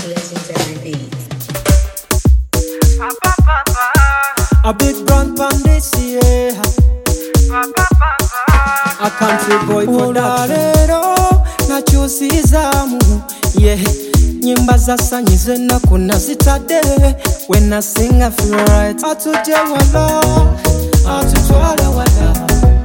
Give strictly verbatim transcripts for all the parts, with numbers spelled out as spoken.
Legendary beats. A big brand pan this year. A country boy production. Nachusizamu yeah. Nyimba za sanyize na kuna zitade. When I sing I feel right. Atuje wala, atutwala wala.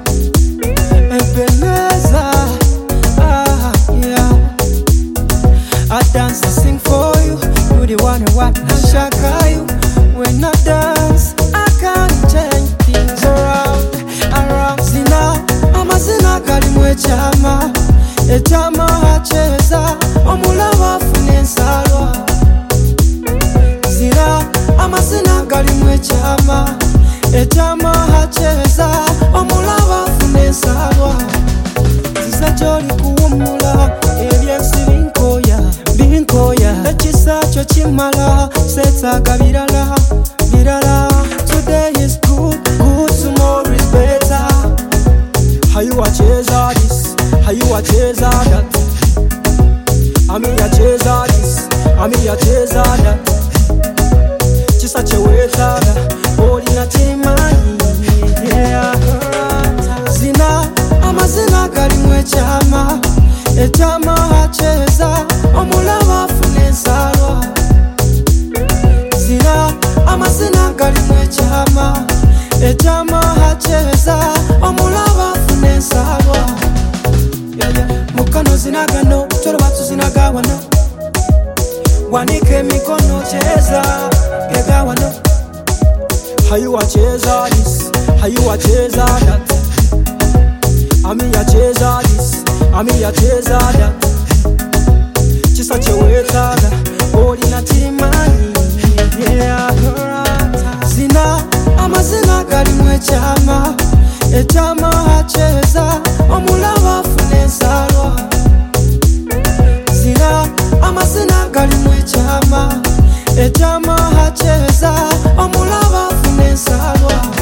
Ebeneza, ah yeah. I dance and sing for you. You the one who want to shaka you. When I dance, I can't change things around, around. Zina, ama zina gali mwe chama. E chama hacheza, omula wafune salwa. Zina, ama zina gali mwe chama. E chama hacheza, omula wafune salwa. Ziza joli kuumula, eliensi binkoya, binkoya. Echisa cho chimala, setsaga birala, birala. Today is good, good, tomorrow is better. How you a chaser this, how you a chaser that. I mean a chaser this, I mean a chaser that. Chisa cheweta, body na timani, yeah. Zina, ama zina gali mwe chama. E chama hacheza, omula wafune salwa. Zina, ama zina gali mwe chama. E chama hacheza, omula wafune salwa. Yeah, yeah. Mukano zinagano, choro watu zinagawano. Wanike mikono cheza, gegawano. How you a chaser this, how you a chaser that. I mean a chaser this, I mean a chaser that. Chisa cheweta, body na timani, yeah. Zina, ama zina gali mwe chama. E chama hacheza, omula wafune salwa. Zina, ama zina gali mwe chama. E chama hacheza, omula wafune salwa.